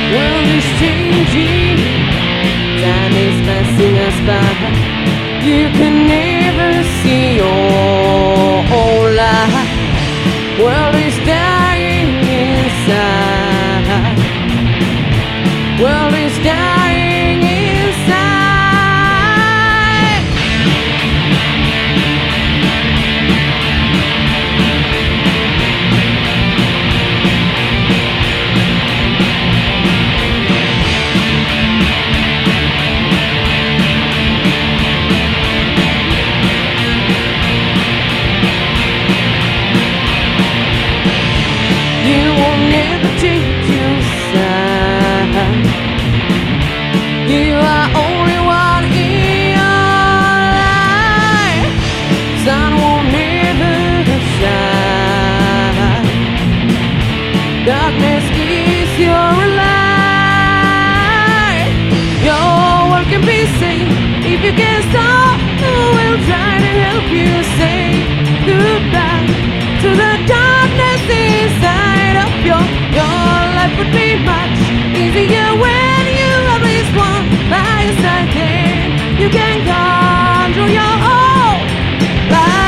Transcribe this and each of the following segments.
World is changing, time is passing us by. You can never see your whole life. World is dying inside. World is dying inside. You will never change your side. You are only one in your life. Sun will never shine. Darkness is your light. Your world can be saved if you can stop. Who will try to help you say goodbye to the darkness inside of your life would be much easier when you have this one by your side. Then you can control your whole life.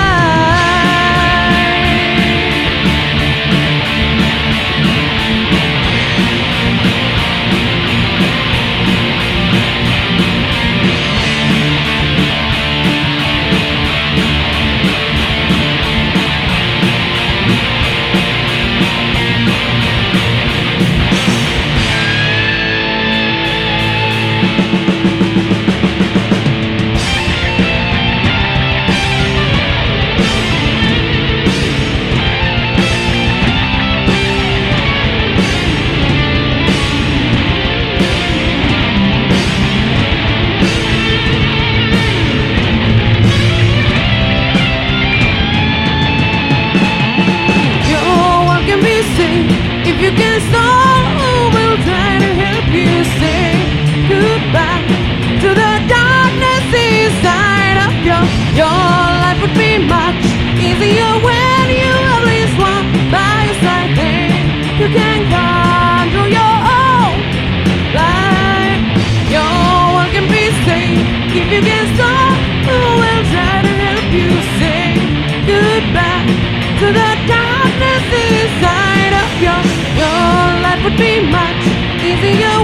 If you can stop, who will try to help you say goodbye to the darkness inside of your life would be much easier when you have this one by your side. Then you can control your own life. Your world can be saved if you can stop. Who will try to help you say goodbye to the darkness inside of your life would be much easier